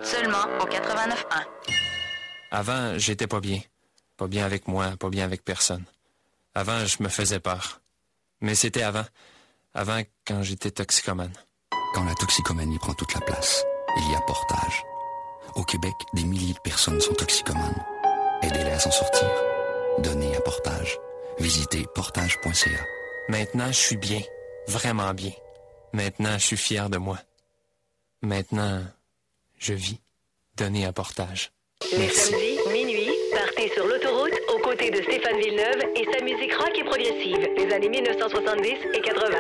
Seulement au 89.1. Avant, j'étais pas bien. Pas bien avec moi, pas bien avec personne. Avant, je me faisais peur. Mais c'était avant. Avant, quand j'étais toxicomane. Quand la toxicomanie prend toute la place, il y a Portage. Au Québec, des milliers de personnes sont toxicomanes. Aidez-les à s'en sortir. Donnez à Portage. Visitez portage.ca. Maintenant, je suis bien. Vraiment bien. Maintenant, je suis fier de moi. Maintenant, je vis. Donnez à Portage. Les Merci. samedis, minuit, partez sur l'autoroute aux côtés de Stéphane Villeneuve et sa musique rock et progressive des années 1970 et 80.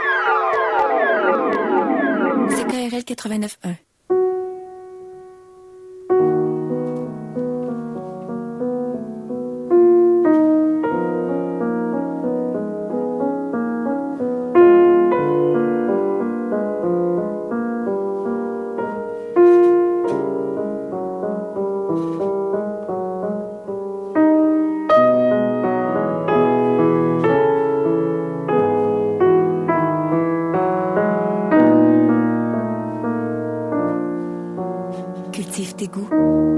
CKRL 89.1. Cultive tes goûts.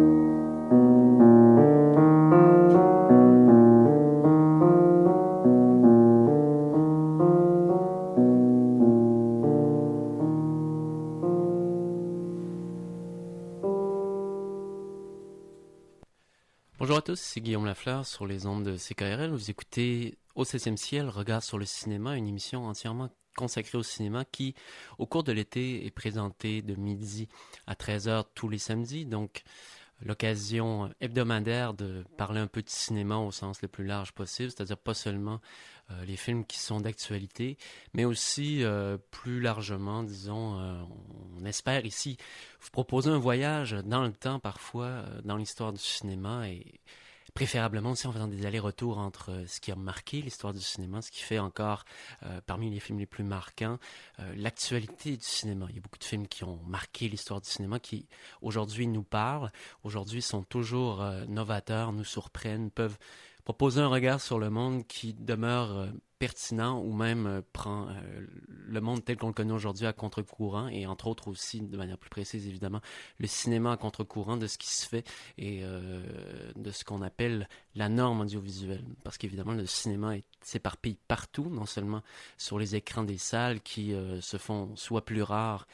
Bonjour à tous, c'est Guillaume Lafleur sur les ondes de CKRL. Vous écoutez Au 7e ciel, Regard sur le cinéma, une émission entièrement consacrée au cinéma qui, au cours de l'été, est présentée de midi à 13h tous les samedis. Donc, l'occasion hebdomadaire de parler un peu de cinéma au sens le plus large possible, c'est-à-dire pas seulement les films qui sont d'actualité, mais aussi plus largement, disons, on espère ici vous proposer un voyage dans le temps parfois, dans l'histoire du cinéma et préférablement aussi en faisant des allers-retours entre ce qui a marqué l'histoire du cinéma, ce qui fait encore parmi les films les plus marquants, l'actualité du cinéma. Il y a beaucoup de films qui ont marqué l'histoire du cinéma, qui aujourd'hui nous parlent, aujourd'hui sont toujours novateurs, nous surprennent, peuvent proposer un regard sur le monde qui demeure pertinent ou même prend le monde tel qu'on le connaît aujourd'hui à contre-courant et entre autres aussi, de manière plus précise évidemment, le cinéma à contre-courant de ce qui se fait et de ce qu'on appelle la norme audiovisuelle. Parce qu'évidemment, le cinéma s'éparpille partout, non seulement sur les écrans des salles qui se font soit plus rares,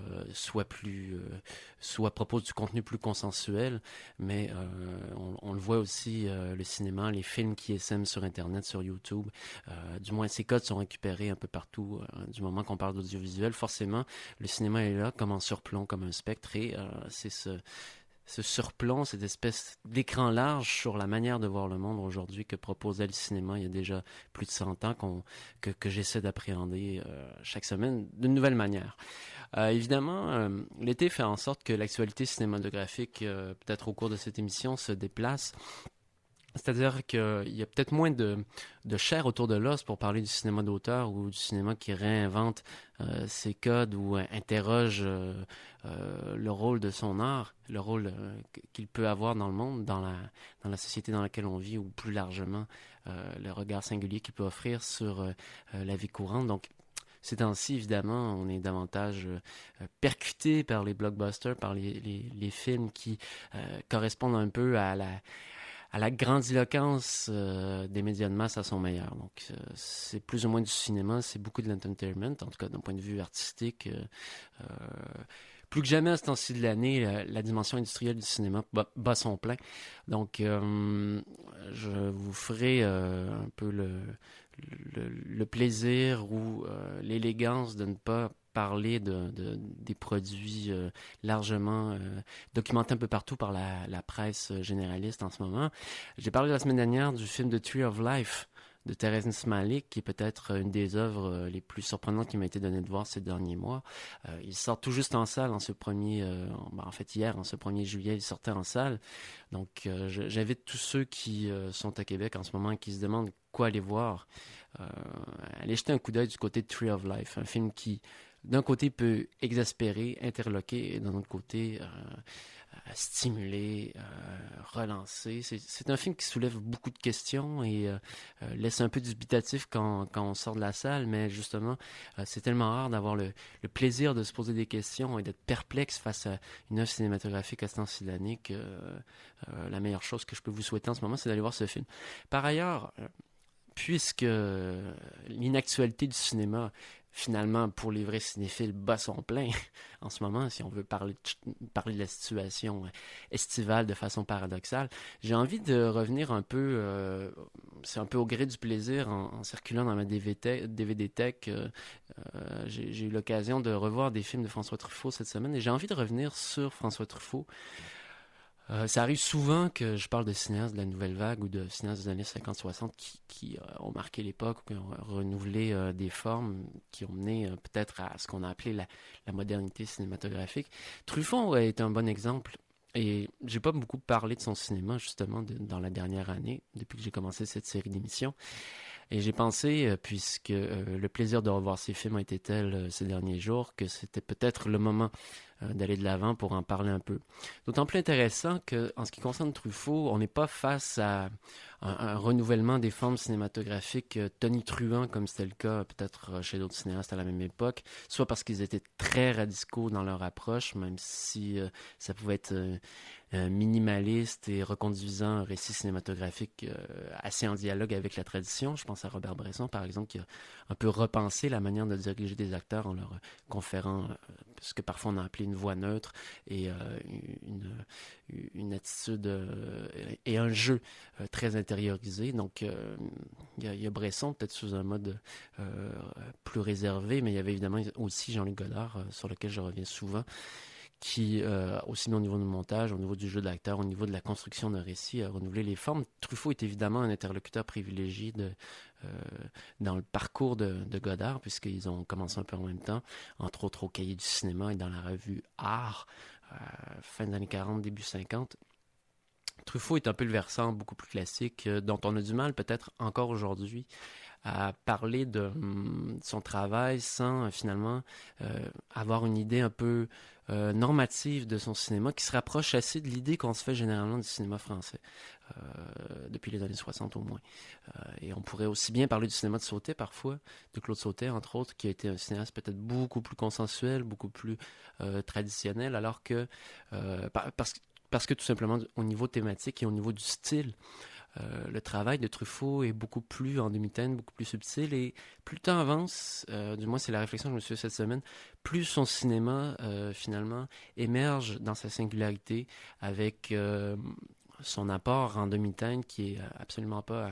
soit proposent du contenu plus consensuel, mais on le voit aussi, le cinéma, les films qui essaiment sur Internet, sur YouTube, du moins ces codes sont récupérés un peu partout du moment qu'on parle d'audiovisuel. Forcément, le cinéma est là comme en surplomb, comme un spectre, et c'est ce surplomb, cette espèce d'écran large sur la manière de voir le monde aujourd'hui que proposait le cinéma il y a déjà plus de 100 ans que j'essaie d'appréhender chaque semaine d'une nouvelle manière. Évidemment, l'été fait en sorte que l'actualité cinématographique, peut-être au cours de cette émission, se déplace. C'est-à-dire qu'il y a peut-être moins de chair autour de l'os pour parler du cinéma d'auteur ou du cinéma qui réinvente ses codes ou interroge le rôle de son art, le rôle qu'il peut avoir dans le monde, dans la société dans laquelle on vit ou plus largement le regard singulier qu'il peut offrir sur la vie courante. Donc, ces temps-ci, évidemment, on est davantage percuté par les blockbusters, par les films qui correspondent un peu à la grandiloquence des médias de masse à son meilleur. Donc, c'est plus ou moins du cinéma, c'est beaucoup de l'entertainment, en tout cas d'un point de vue artistique. Plus que jamais à ce temps-ci de l'année, la dimension industrielle du cinéma bat son plein. Donc, je vous ferai un peu le plaisir ou l'élégance de ne pas parler des produits largement documentés un peu partout par la presse généraliste en ce moment. J'ai parlé la semaine dernière du film The Tree of Life de Terrence Malick, qui est peut-être une des œuvres les plus surprenantes qui m'a été donnée de voir ces derniers mois. Il sort tout juste en salle en ce hier, en ce 1er juillet, il sortait en salle. Donc, j'invite tous ceux qui sont à Québec en ce moment et qui se demandent quoi aller voir, aller jeter un coup d'œil du côté de Tree of Life, un film qui, d'un côté, peut exaspérer, interloquer, et d'un autre côté, stimuler, relancer. C'est un film qui soulève beaucoup de questions et laisse un peu dubitatif quand on sort de la salle, mais justement, c'est tellement rare d'avoir le plaisir de se poser des questions et d'être perplexe face à une œuvre cinématographique à ce temps-ci de l'année que la meilleure chose que je peux vous souhaiter en ce moment, c'est d'aller voir ce film. Par ailleurs, puisque l'inactualité du cinéma, finalement, pour les vrais cinéphiles, bat son plein en ce moment, si on veut parler de la situation estivale de façon paradoxale, j'ai envie de revenir un peu, c'est un peu au gré du plaisir, en circulant dans ma DVD Tech, j'ai eu l'occasion de revoir des films de François Truffaut cette semaine, et j'ai envie de revenir sur François Truffaut. Ça arrive souvent que je parle de cinéastes de la nouvelle vague ou de cinéastes des années 50-60 qui ont marqué l'époque, qui ont renouvelé des formes, qui ont mené peut-être à ce qu'on a appelé la modernité cinématographique. Truffaut est un bon exemple. Et j'ai pas beaucoup parlé de son cinéma, justement, dans la dernière année, depuis que j'ai commencé cette série d'émissions. Et j'ai pensé, puisque le plaisir de revoir ces films a été tel ces derniers jours, que c'était peut-être le moment d'aller de l'avant pour en parler un peu. D'autant plus intéressant qu'en ce qui concerne Truffaut, on n'est pas face à un renouvellement des formes cinématographiques tonitruant, comme c'était le cas peut-être chez d'autres cinéastes à la même époque, soit parce qu'ils étaient très radicaux dans leur approche, même si ça pouvait être minimaliste et reconduisant un récit cinématographique assez en dialogue avec la tradition. Je pense à Robert Bresson, par exemple, qui a un peu repensé la manière de diriger des acteurs en leur conférant ce que parfois on a appelé une voix neutre et une attitude et un jeu très intériorisé. Donc, il y a Bresson, peut-être sous un mode plus réservé, mais il y avait évidemment aussi Jean-Luc Godard, sur lequel je reviens souvent, qui, aussi bien au niveau du montage, au niveau du jeu d'acteur, au niveau de la construction d'un récit, a renouvelé les formes. Truffaut est évidemment un interlocuteur privilégié dans le parcours de Godard, puisqu'ils ont commencé un peu en même temps, entre autres au Cahier du cinéma et dans la revue Art, fin des années 40, début 50. Truffaut est un peu le versant beaucoup plus classique, dont on a du mal peut-être encore aujourd'hui à parler de son travail sans finalement avoir une idée un peu normative de son cinéma qui se rapproche assez de l'idée qu'on se fait généralement du cinéma français depuis les années 60 au moins. Et on pourrait aussi bien parler du cinéma de Sautet parfois, de Claude Sautet entre autres, qui a été un cinéaste peut-être beaucoup plus consensuel, beaucoup plus traditionnel, alors que parce que tout simplement au niveau thématique et au niveau du style, le travail de Truffaut est beaucoup plus en demi-teinte, beaucoup plus subtil, et plus le temps avance, du moins c'est la réflexion que je me suis faite cette semaine, plus son cinéma finalement émerge dans sa singularité avec son apport en demi-teinte qui est absolument pas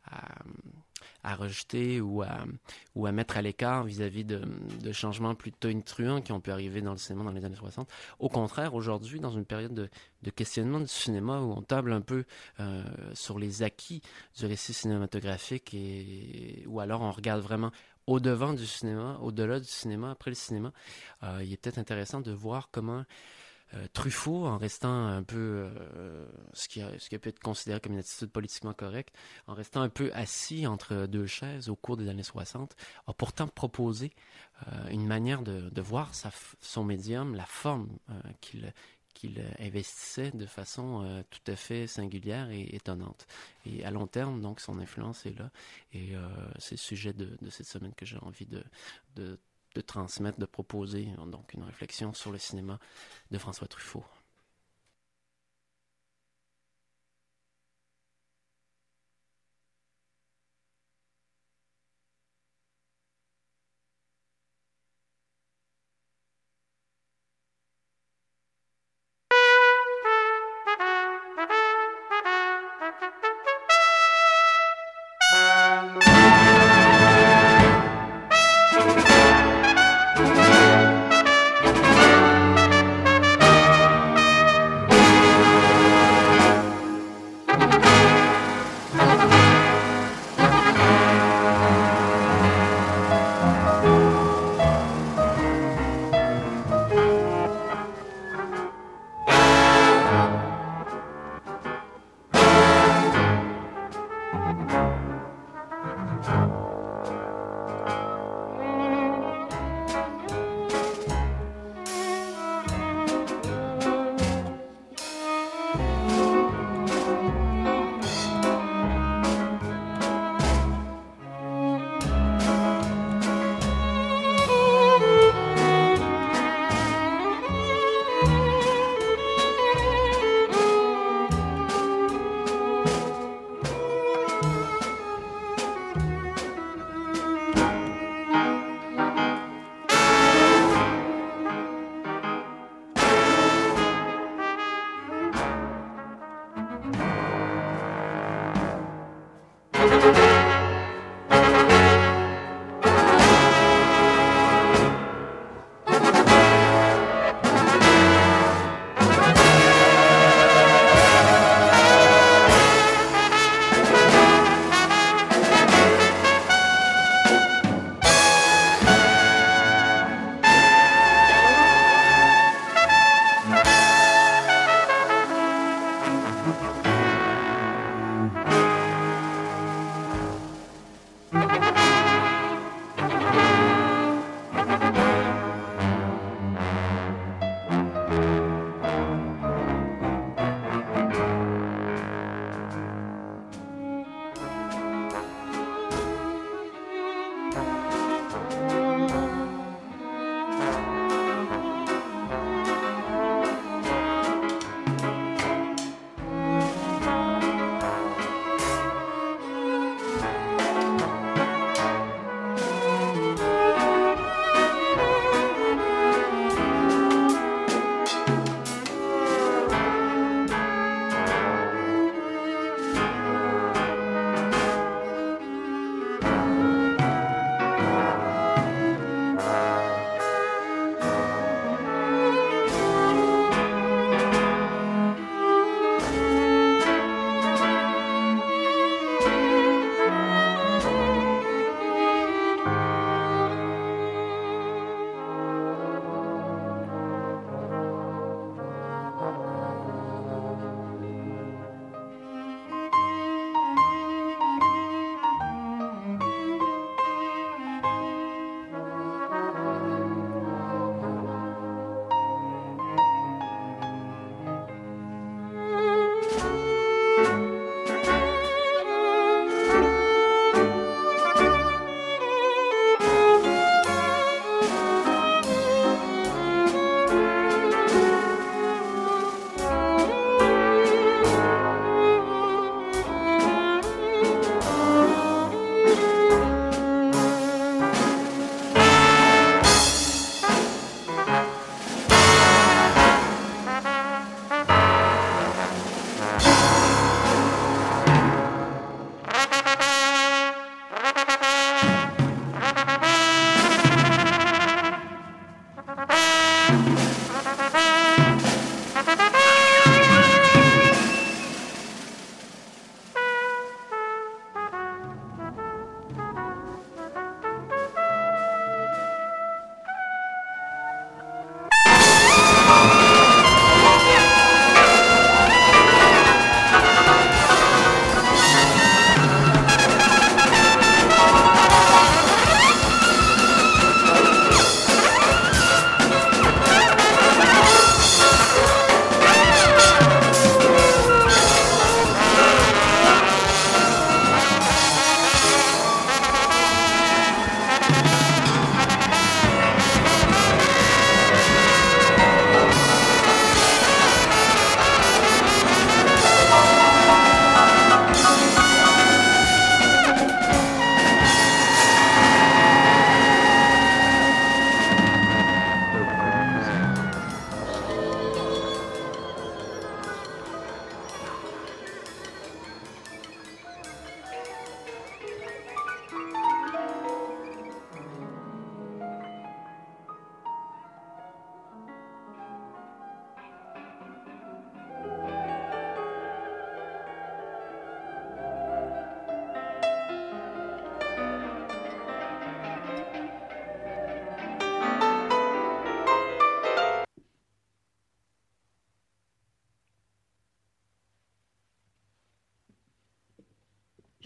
à rejeter ou à mettre à l'écart vis-à-vis de changements plus tonitruants qui ont pu arriver dans le cinéma dans les années 60. Au contraire, aujourd'hui, dans une période de questionnement du cinéma où on table un peu sur les acquis du récit cinématographique et où alors on regarde vraiment au-devant du cinéma, au-delà du cinéma, après le cinéma, il est peut-être intéressant de voir comment Truffaut, en restant un peu ce qui a pu être considéré comme une attitude politiquement correcte, en restant un peu assis entre deux chaises au cours des années 60, a pourtant proposé une manière de voir son médium, la forme qu'il investissait de façon tout à fait singulière et étonnante. Et à long terme, donc, son influence est là. Et c'est le sujet de cette semaine que j'ai envie de transmettre, de proposer donc une réflexion sur le cinéma de François Truffaut.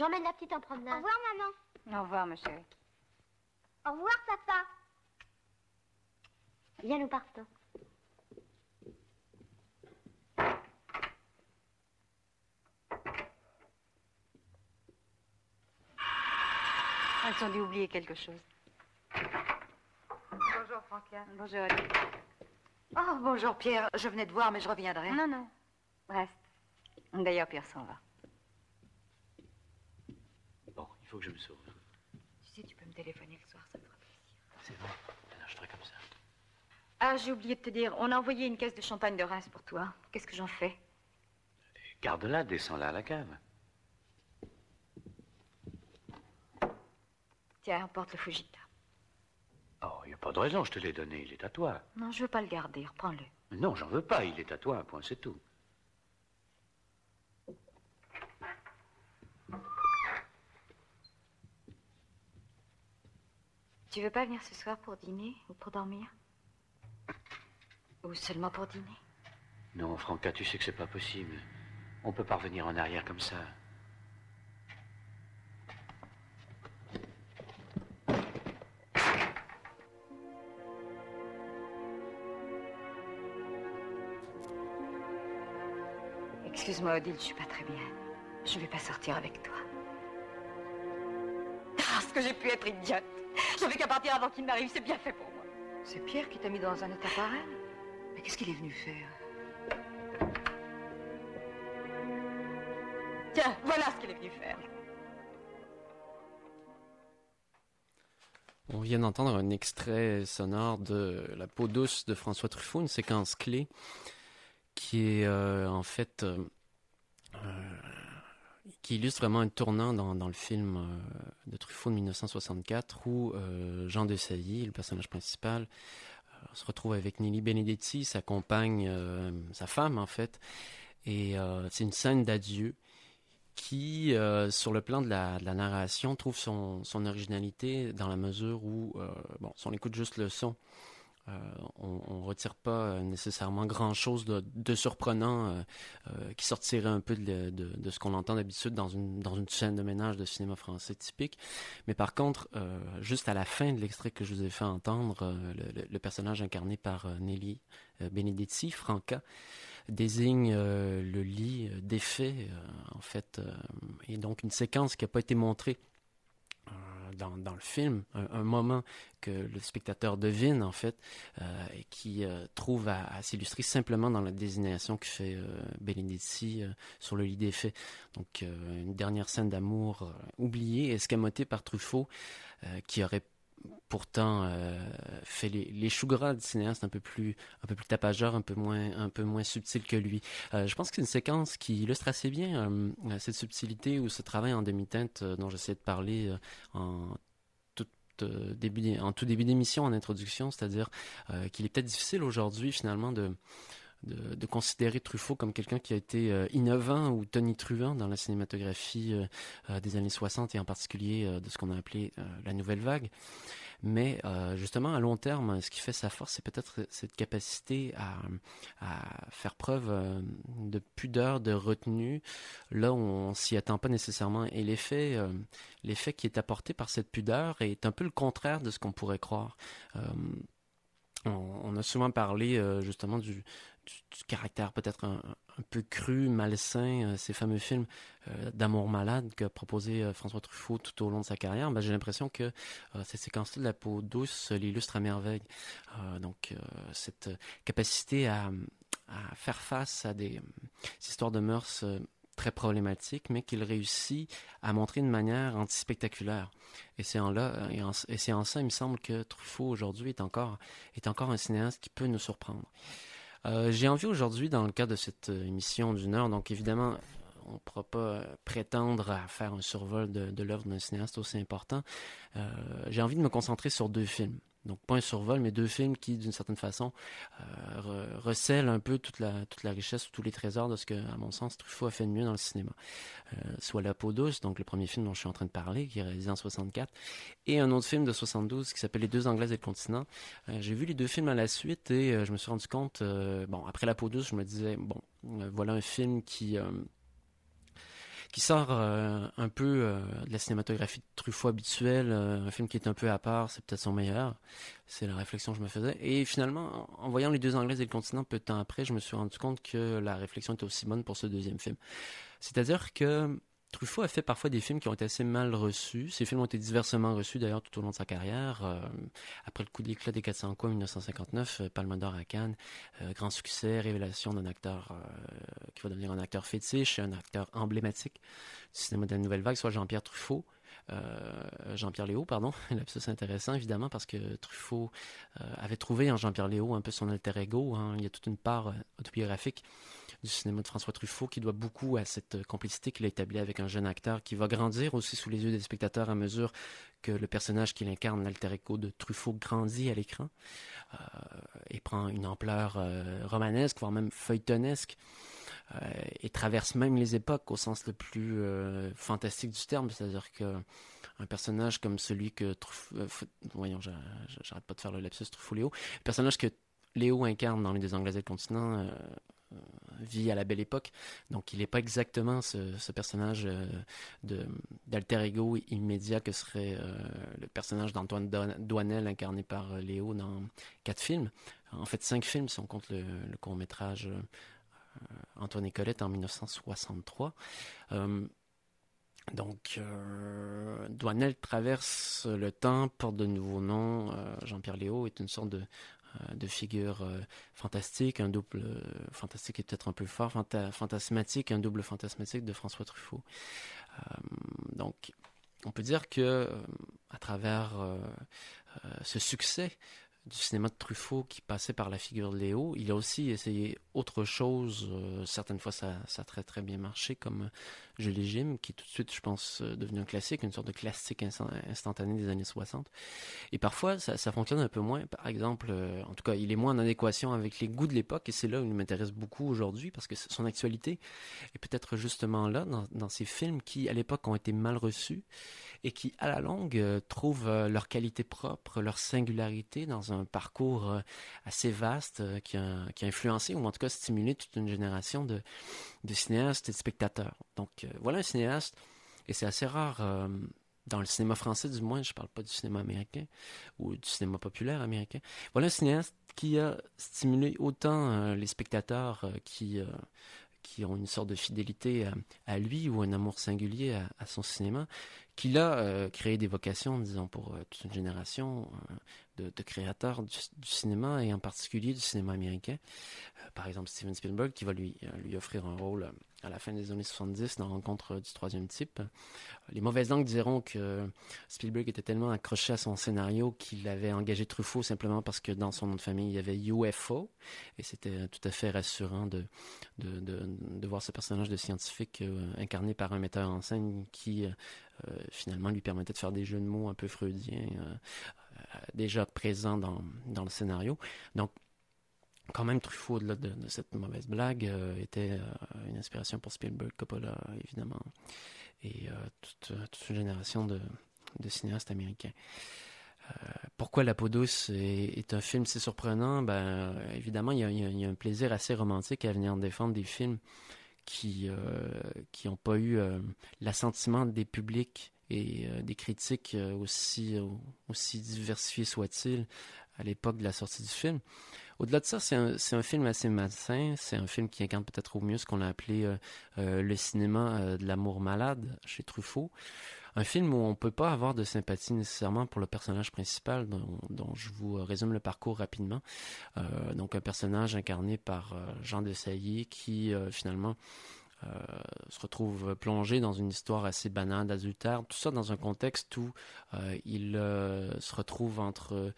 J'emmène la petite en promenade. Au revoir, maman. Au revoir, ma chérie. Au revoir, papa. Viens, nous partons. Elles ont dû oublier quelque chose. Bonjour, Franca. Bonjour, Ali. Oh, bonjour, Pierre. Je venais te voir, mais je reviendrai. Non, non. Reste. D'ailleurs, Pierre s'en va. Bon, il faut que je me sauve. Tu sais, tu peux me téléphoner le soir, ça me fera plaisir. C'est bon, alors je ferai comme ça. Ah, j'ai oublié de te dire, on a envoyé une caisse de champagne de Reims pour toi. Qu'est-ce que j'en fais? Garde-la, descends-la à la cave. Tiens, emporte le Fujita. Oh, il n'y a pas de raison, je te l'ai donné, il est à toi. Non, je veux pas le garder, reprends-le. Non, j'en veux pas, il est à toi, un point, c'est tout. Tu veux pas venir ce soir pour dîner ou pour dormir? Ou seulement pour dîner? Non, Franca, tu sais que c'est pas possible. On peut pas revenir en arrière comme ça. Excuse-moi, Odile, je suis pas très bien. Je vais pas sortir avec toi. Parce que j'ai pu être idiote. J'avais qu'à partir avant qu'il m'arrive, c'est bien fait pour moi. C'est Pierre qui t'a mis dans un état pareil? Mais qu'est-ce qu'il est venu faire? Tiens, voilà ce qu'il est venu faire. On vient d'entendre un extrait sonore de La peau douce de François Truffaut, une séquence clé qui est en fait qui illustre vraiment un tournant dans le film de Truffaut de 1964 où Jean Desailly, le personnage principal, se retrouve avec Nelly Benedetti, sa compagne, sa femme en fait, et c'est une scène d'adieu qui, sur le plan de la narration, trouve son originalité dans la mesure où, si on écoute juste le son, on ne retire pas nécessairement grand-chose de surprenant qui sortirait un peu de ce qu'on entend d'habitude dans une scène de ménage de cinéma français typique. Mais par contre, juste à la fin de l'extrait que je vous ai fait entendre, le personnage incarné par Nelly Benedetti, Franca, désigne le lit défait, en fait, et donc une séquence qui n'a pas été montrée dans le film, un moment que le spectateur devine en fait, et qui trouve à s'illustrer simplement dans la désignation que fait Benedetti sur le lit des faits. Donc une dernière scène d'amour oubliée, escamotée par Truffaut, qui aurait pourtant fait les choux gras du cinéaste un peu plus tapageur, un peu moins subtil que lui. Je pense que c'est une séquence qui illustre assez bien cette subtilité ou ce travail en demi-teinte dont j'essaie de parler en tout début d'émission, en introduction, c'est-à-dire qu'il est peut-être difficile aujourd'hui finalement de considérer Truffaut comme quelqu'un qui a été innovant ou tonitruant dans la cinématographie des années 60 et en particulier de ce qu'on a appelé la nouvelle vague. Mais justement, à long terme, ce qui fait sa force, c'est peut-être cette capacité à faire preuve de pudeur, de retenue, là où on s'y attend pas nécessairement. Et l'effet qui est apporté par cette pudeur est un peu le contraire de ce qu'on pourrait croire. On a souvent parlé justement du caractère peut-être un peu cru, malsain, ces fameux films d'amour malade qu'a proposé François Truffaut tout au long de sa carrière. J'ai l'impression que cette séquence-là de La peau douce l'illustre à merveille. Donc cette capacité à faire face à des histoires de mœurs très problématiques, mais qu'il réussit à montrer de manière anti-spectaculaire. Et c'est en ça, il me semble que Truffaut aujourd'hui est encore un cinéaste qui peut nous surprendre. J'ai envie aujourd'hui, dans le cadre de cette émission d'une heure, donc évidemment, on ne pourra pas prétendre à faire un survol de l'œuvre d'un cinéaste aussi important. J'ai envie de me concentrer sur 2 films. Donc pas un survol, mais 2 films qui, d'une certaine façon, recèlent un peu toute la richesse ou tous les trésors de ce que, à mon sens, Truffaut a fait de mieux dans le cinéma. Soit La peau douce, donc le premier film dont je suis en train de parler, qui est réalisé en 64, et un autre film de 72 qui s'appelle Les deux Anglaises et le continent. J'ai vu les 2 films à la suite et je me suis rendu compte, après La peau douce, je me disais, voilà un film qui qui sort un peu de la cinématographie de Truffaut habituelle, un film qui est un peu à part, c'est peut-être son meilleur. C'est la réflexion que je me faisais. Et finalement, en voyant Les Deux Anglaises et le continent, peu de temps après, je me suis rendu compte que la réflexion était aussi bonne pour ce deuxième film. C'est-à-dire que Truffaut a fait parfois des films qui ont été assez mal reçus. Ces films ont été diversement reçus d'ailleurs tout au long de sa carrière. Après le coup d'éclat des 400 coups en 1959, Palme d'Or à Cannes, grand succès, révélation d'un acteur qui va devenir un acteur fétiche et un acteur emblématique du cinéma de la Nouvelle Vague, soit Jean-Pierre Léaud, pardon. Lapsus intéressant, évidemment, parce que Truffaut avait trouvé en Jean-Pierre Léaud un peu son alter ego. Hein. Il y a toute une part autobiographique du cinéma de François Truffaut qui doit beaucoup à cette complicité qu'il a établie avec un jeune acteur qui va grandir aussi sous les yeux des spectateurs à mesure que le personnage qu'il incarne, l'alter ego de Truffaut, grandit à l'écran et prend une ampleur romanesque, voire même feuilletonesque. Et traverse même les époques au sens le plus fantastique du terme, c'est-à-dire que un personnage comme celui que j'arrête pas de faire le lapsus Truffaut-Léaud, le personnage que Léaud incarne dans Les Deux Anglaises et le continent vit à la belle époque, donc il n'est pas exactement ce personnage d'alter ego immédiat que serait le personnage d'Antoine Doinel incarné par Léaud dans 4 films, en fait 5 films si on compte le court-métrage Antoine et Colette en 1963. Doinel traverse le temps, porte de nouveaux noms. Jean-Pierre Léaud est une sorte de figure fantastique, un double fantastique est peut-être un peu fort, fantasmatique, un double fantasmatique de François Truffaut. Donc, on peut dire que à travers ce succès du cinéma de Truffaut qui passait par la figure de Léaud, il a aussi essayé autre chose. Certaines fois, ça a très très bien marché, comme Jules et Jim, qui est tout de suite, je pense, devenu un classique, une sorte de classique instantané des années 60. Et parfois, ça fonctionne un peu moins. Par exemple, en tout cas, il est moins en adéquation avec les goûts de l'époque, et c'est là où il m'intéresse beaucoup aujourd'hui, parce que son actualité est peut-être justement là, dans ces films qui, à l'époque, ont été mal reçus, et qui, à la longue, trouvent leur qualité propre, leur singularité dans un parcours assez vaste qui a influencé, ou en tout cas stimulé toute une génération de cinéastes et de spectateurs. Donc, voilà un cinéaste, et c'est assez rare dans le cinéma français, du moins, je parle pas du cinéma américain ou du cinéma populaire américain. Voilà un cinéaste qui a stimulé autant les spectateurs qui ont une sorte de fidélité à lui ou un amour singulier à son cinéma, qu'il a créé des vocations, disons, pour toute une génération de créateurs du cinéma, et en particulier du cinéma américain. Par exemple, Steven Spielberg, qui va lui offrir un rôle à la fin des années 70 dans Rencontre du troisième type. Les mauvaises langues diront que Spielberg était tellement accroché à son scénario qu'il avait engagé Truffaut simplement parce que dans son nom de famille, il y avait UFO, et c'était tout à fait rassurant de voir ce personnage de scientifique incarné par un metteur en scène qui finalement lui permettait de faire des jeux de mots un peu freudiens déjà présents dans le scénario. Donc, quand même, Truffaut, au-delà de cette mauvaise blague, était une inspiration pour Spielberg, Coppola, évidemment, et toute une génération de cinéastes américains. Pourquoi La peau douce est un film si surprenant? Évidemment, il y a un plaisir assez romantique à venir défendre des films qui n'ont pas eu l'assentiment des publics et des critiques aussi diversifiés soient-ils à l'époque de la sortie du film. Au-delà de ça, c'est un film assez malsain. C'est un film qui incarne peut-être au mieux ce qu'on a appelé le cinéma de l'amour malade chez Truffaut. Un film où on ne peut pas avoir de sympathie nécessairement pour le personnage principal, dont je vous résume le parcours rapidement. Donc un personnage incarné par Jean Desailly qui finalement se retrouve plongé dans une histoire assez banale d'adultère, tout ça dans un contexte où il se retrouve entre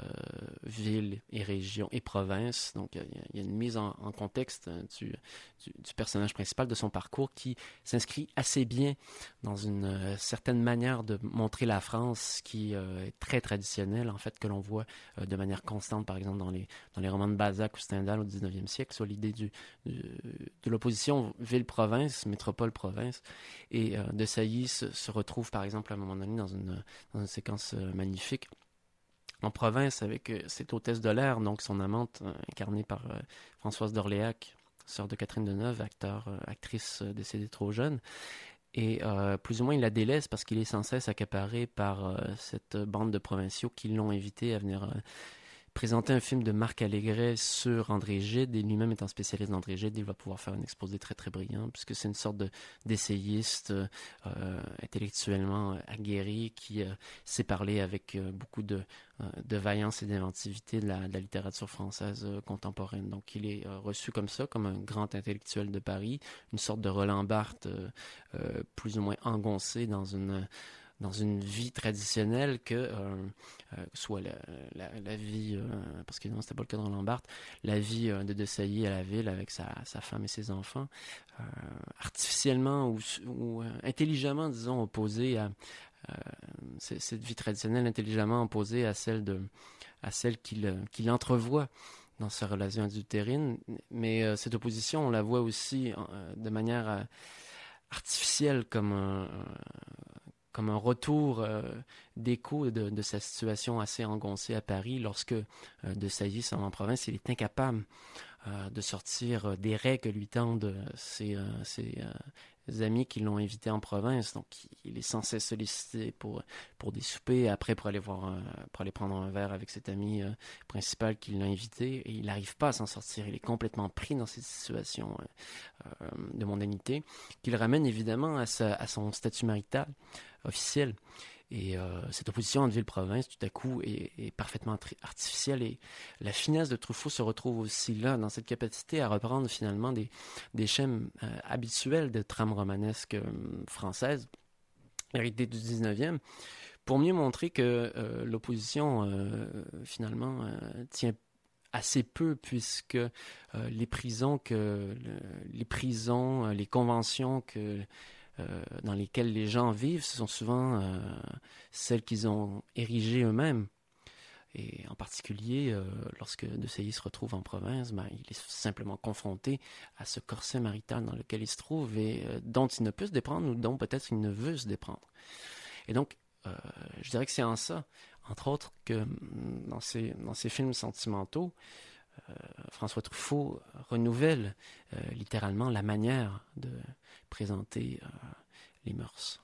ville et région et province. Donc il y a une mise en contexte du personnage principal, de son parcours, qui s'inscrit assez bien dans une certaine manière de montrer la France qui est très traditionnelle, en fait, que l'on voit de manière constante, par exemple, dans les romans de Balzac ou Stendhal au 19e siècle, sur l'idée de l'opposition ville-province, métropole-province. Et Desailly se retrouve, par exemple, à un moment donné, dans une séquence magnifique, en province, avec cette hôtesse de l'air, donc son amante, incarnée par Françoise d'Orléac, sœur de Catherine Deneuve, actrice décédée trop jeune. Et plus ou moins, il la délaisse parce qu'il est sans cesse accaparé par cette bande de provinciaux qui l'ont invité à venir présenter un film de Marc Allégret sur André Gide. Et lui-même étant spécialiste d'André Gide, il va pouvoir faire un exposé très, très brillant puisque c'est une sorte d'essayiste intellectuellement aguerri qui sait parler avec beaucoup de vaillance et d'inventivité de la littérature française contemporaine. Donc, il est reçu comme ça, comme un grand intellectuel de Paris, une sorte de Roland Barthes plus ou moins engoncé dans une vie traditionnelle que soit la vie, parce que non, c'était pas le cas de Roland Barthes, la vie de Desailly à la ville avec sa femme et ses enfants, artificiellement ou intelligemment, disons, opposée à cette vie traditionnelle, intelligemment opposée à celle qu'il entrevoit dans sa relation adultérine. Mais cette opposition, on la voit aussi de manière artificielle comme un retour d'écho de sa situation assez engoncée à Paris lorsque Desailly s'en va en province. Il est incapable de sortir des raies que lui tendent ses amis qui l'ont invité en province. Donc, il est sans cesse sollicité pour des soupers, après pour aller prendre un verre avec cet ami principal qui l'a invité. Et il n'arrive pas à s'en sortir. Il est complètement pris dans cette situation de mondanité qui le ramène évidemment à son statut marital officiel. Et cette opposition entre ville-province, tout à coup, est parfaitement artificielle. Et la finesse de Truffaut se retrouve aussi là, dans cette capacité à reprendre finalement des schèmes habituels de trame romanesque française, héritée du 19e, pour mieux montrer que l'opposition, finalement, tient assez peu, puisque les conventions dans lesquelles les gens vivent, ce sont souvent celles qu'ils ont érigées eux-mêmes. Et en particulier, lorsque Desailly se retrouve en province, il est simplement confronté à ce corset marital dans lequel il se trouve et dont il ne peut se déprendre ou dont peut-être il ne veut se déprendre. Et donc, je dirais que c'est en ça, entre autres, que dans ces films sentimentaux, François Truffaut renouvelle littéralement la manière de présenter les mœurs.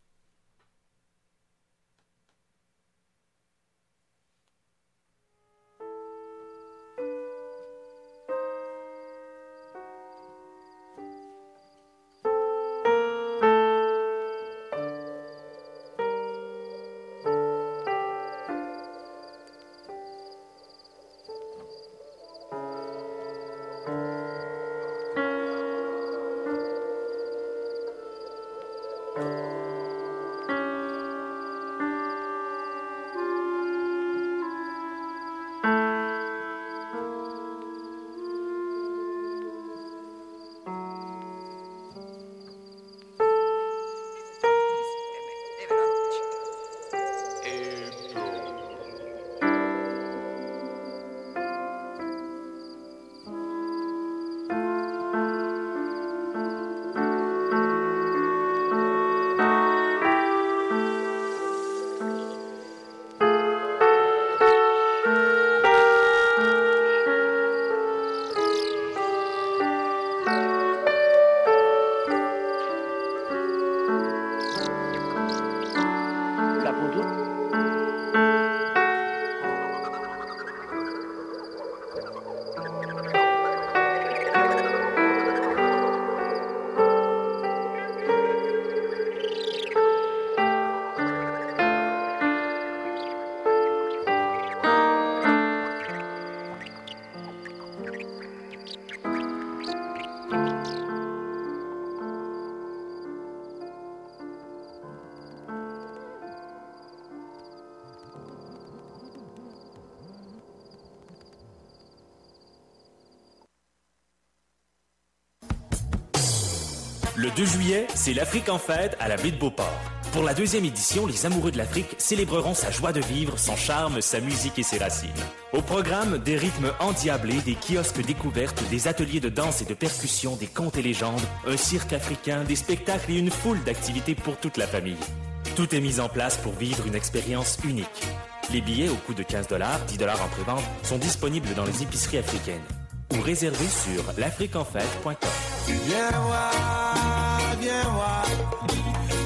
Le 2 juillet, c'est l'Afrique en fête à la baie de Beauport. Pour la 2e édition, les amoureux de l'Afrique célébreront sa joie de vivre, son charme, sa musique et ses racines. Au programme, des rythmes endiablés, des kiosques découvertes, des ateliers de danse et de percussion, des contes et légendes, un cirque africain, des spectacles et une foule d'activités pour toute la famille. Tout est mis en place pour vivre une expérience unique. Les billets au coût de 15$, 10$ en pré-vente, sont disponibles dans les épiceries africaines ou réservés sur l'afriqueenfête.com. Viens voir,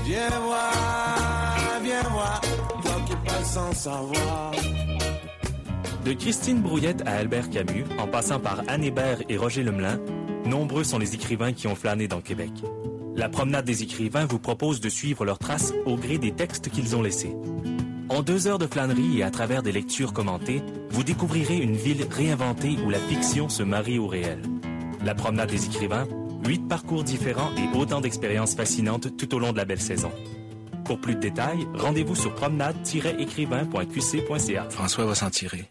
Viens voir, toi qui parles sans savoir. De Christine Brouillette à Albert Camus, en passant par Anne Hébert et Roger Lemelin, nombreux sont les écrivains qui ont flâné dans Québec. La promenade des écrivains vous propose de suivre leurs traces au gré des textes qu'ils ont laissés. En 2 heures de flânerie et à travers des lectures commentées, vous découvrirez une ville réinventée où la fiction se marie au réel. La promenade des écrivains, 8 parcours différents et autant d'expériences fascinantes tout au long de la belle saison. Pour plus de détails, rendez-vous sur promenade-écrivain.qc.ca. François va s'en tirer.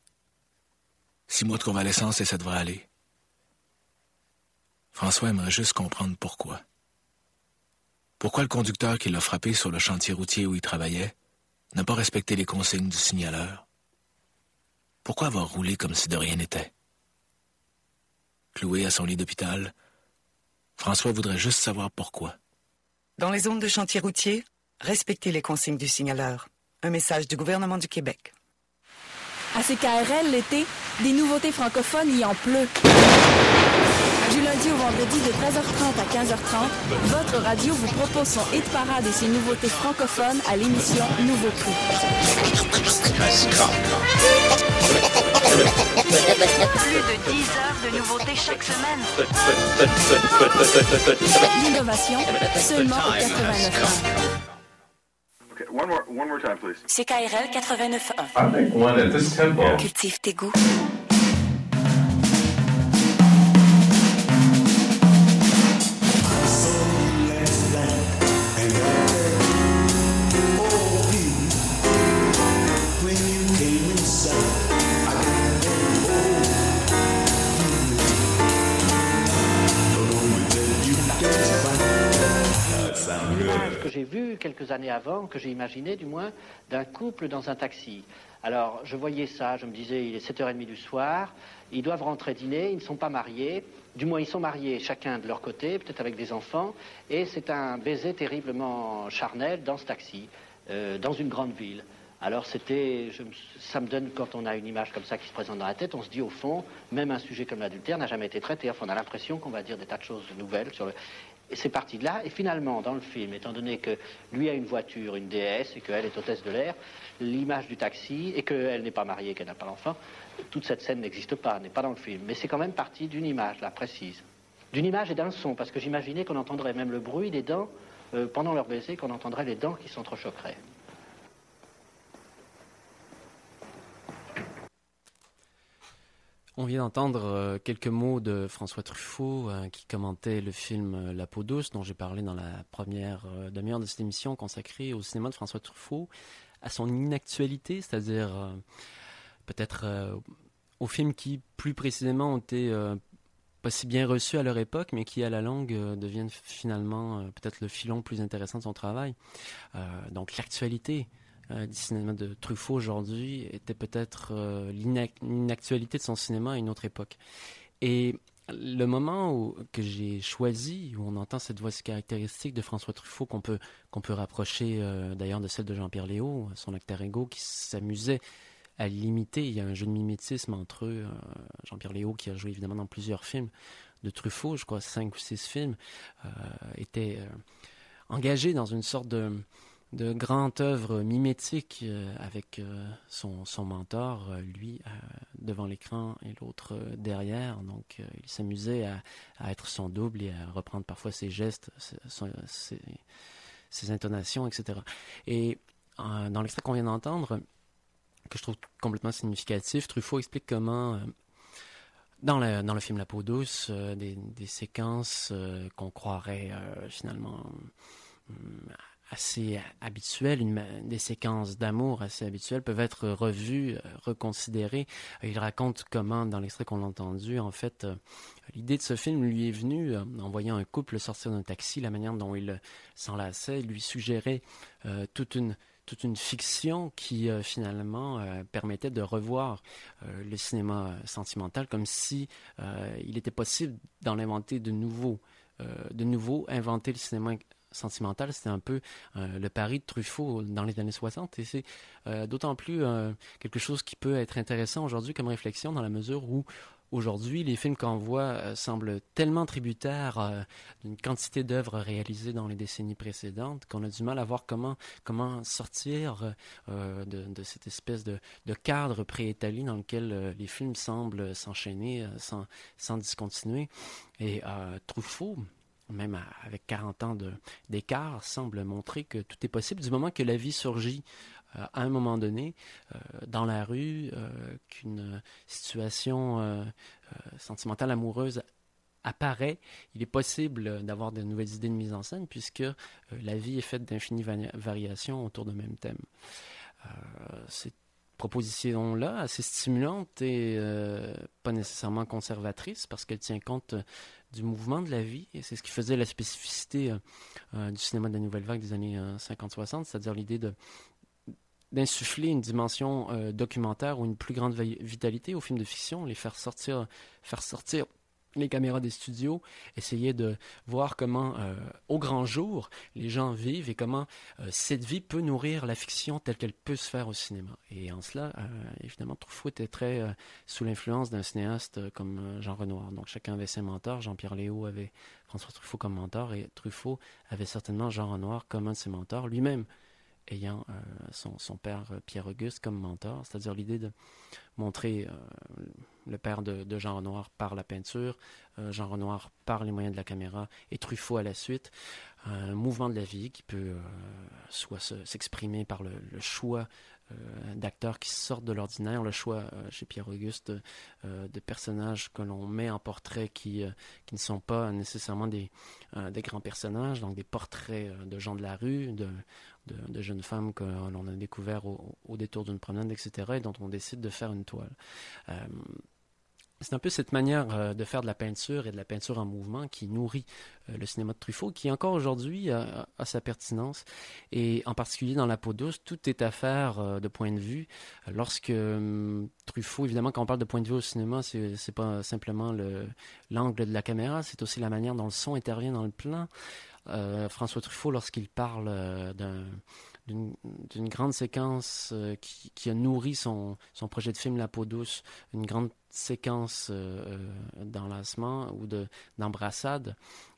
6 mois de convalescence et ça devrait aller. François aimerait juste comprendre pourquoi. Pourquoi le conducteur qui l'a frappé sur le chantier routier où il travaillait n'a pas respecté les consignes du signaleur? Pourquoi avoir roulé comme si de rien n'était? Cloué à son lit d'hôpital, François voudrait juste savoir pourquoi. Dans les zones de chantier routier, respectez les consignes du signaleur. Un message du gouvernement du Québec. À CKRL, l'été, des nouveautés francophones y en pleut. Du lundi au vendredi de 13h30 à 15h30, votre radio vous propose son hit parade et ses nouveautés francophones à l'émission Nouveau Cru. Plus de 10 heures de nouveautés chaque semaine. L'innovation, seulement au 89.1. Okay, one more time, please. CKRL 89.1. I think one at this tempo. Cultive tes goûts. Que j'ai vu quelques années avant, que j'ai imaginé du moins, d'un couple dans un taxi. Alors je voyais ça, je me disais il est 7h30 du soir, ils doivent rentrer dîner, ils ne sont pas mariés, du moins ils sont mariés chacun de leur côté, peut-être avec des enfants, et c'est un baiser terriblement charnel dans ce taxi, dans une grande ville. Alors ça me donne, quand on a une image comme ça qui se présente dans la tête, on se dit au fond, même un sujet comme l'adultère n'a jamais été traité, enfin, on a l'impression qu'on va dire des tas de choses nouvelles sur le... Et c'est parti de là, et finalement, dans le film, étant donné que lui a une voiture, une DS, et qu'elle est hôtesse de l'air, l'image du taxi, et qu'elle n'est pas mariée, qu'elle n'a pas d'enfant, toute cette scène n'existe pas, n'est pas dans le film. Mais c'est quand même parti d'une image, là, précise. D'une image et d'un son, parce que j'imaginais qu'on entendrait même le bruit des dents, pendant leur baiser, qu'on entendrait les dents qui s'entrechoqueraient. On vient d'entendre quelques mots de François Truffaut qui commentait le film La peau douce, dont j'ai parlé dans la première demi-heure de cette émission consacrée au cinéma de François Truffaut, à son inactualité, c'est-à-dire peut-être aux films qui, plus précisément, ont été pas si bien reçus à leur époque, mais qui, à la longue, deviennent finalement peut-être le filon plus intéressant de son travail. Donc l'actualité du cinéma de Truffaut aujourd'hui était peut-être l'inactualité de son cinéma à une autre époque. Et le moment que j'ai choisi, où on entend cette voix si caractéristique de François Truffaut, qu'on peut rapprocher d'ailleurs de celle de Jean-Pierre Léaud, son acteur ego, qui s'amusait à l'imiter. Il y a un jeu de mimétisme entre eux. Jean-Pierre Léaud, qui a joué évidemment dans plusieurs films de Truffaut, je crois 5 ou 6 films, était engagé dans une sorte de grande œuvre mimétique avec son mentor, lui devant l'écran et l'autre derrière. Donc il s'amusait à être son double et à reprendre parfois ses gestes, ses intonations, etc. Et dans l'extrait qu'on vient d'entendre, que je trouve complètement significatif, Truffaut explique comment, dans le film La peau douce, des séquences qu'on croirait finalement assez habituelles, des séquences d'amour assez habituelles peuvent être revues, reconsidérées. Il raconte comment, dans l'extrait qu'on a entendu, en fait, l'idée de ce film lui est venue en voyant un couple sortir d'un taxi, la manière dont il s'enlaçait, lui suggérait toute une fiction qui finalement permettait de revoir le cinéma sentimental, comme si il était possible d'en inventer de nouveau, inventer le cinéma sentimental. C'était un peu le pari de Truffaut dans les années 60, et c'est d'autant plus quelque chose qui peut être intéressant aujourd'hui comme réflexion, dans la mesure où aujourd'hui, les films qu'on voit semblent tellement tributaires d'une quantité d'œuvres réalisées dans les décennies précédentes qu'on a du mal à voir comment sortir de cette espèce de cadre préétabli dans lequel les films semblent s'enchaîner sans discontinuer. Et Truffaut, même avec 40 ans d'écart, semble montrer que tout est possible du moment que la vie surgit à un moment donné, dans la rue, qu'une situation sentimentale, amoureuse apparaît, il est possible d'avoir de nouvelles idées de mise en scène puisque la vie est faite d'infinies variations autour d'un même thème. Cette proposition-là, assez stimulante et pas nécessairement conservatrice parce qu'elle tient compte du mouvement de la vie et c'est ce qui faisait la spécificité du cinéma de la nouvelle vague des années 50-60, c'est-à-dire l'idée d'insuffler une dimension documentaire ou une plus grande vitalité aux films de fiction, les faire sortir les caméras des studios, essayer de voir comment, au grand jour, les gens vivent et comment cette vie peut nourrir la fiction telle qu'elle peut se faire au cinéma. Et en cela, évidemment, Truffaut était très sous l'influence d'un cinéaste comme Jean Renoir. Donc chacun avait ses mentors. Jean-Pierre Léaud avait François Truffaut comme mentor et Truffaut avait certainement Jean Renoir comme un de ses mentors, lui-même ayant son père Pierre-Auguste comme mentor, c'est-à-dire l'idée de montrer le père de Jean Renoir par la peinture, Jean Renoir par les moyens de la caméra et Truffaut à la suite, un mouvement de la vie qui peut soit s'exprimer par le choix d'acteurs qui sortent de l'ordinaire, le choix chez Pierre-Auguste de personnages que l'on met en portrait qui ne sont pas nécessairement des grands personnages, donc des portraits de gens de la rue, de jeunes femmes que l'on a découvert au détour d'une promenade, etc., et dont on décide de faire une toile. C'est un peu cette manière de faire de la peinture et de la peinture en mouvement qui nourrit le cinéma de Truffaut, qui encore aujourd'hui a sa pertinence. Et en particulier dans La peau douce, tout est affaire de point de vue. Lorsque Truffaut, évidemment, quand on parle de point de vue au cinéma, c'est pas simplement l'angle de la caméra, c'est aussi la manière dont le son intervient dans le plan. François Truffaut, lorsqu'il parle d'une grande séquence qui a nourri son projet de film La peau douce, une grande séquence d'enlacement ou d'embrassade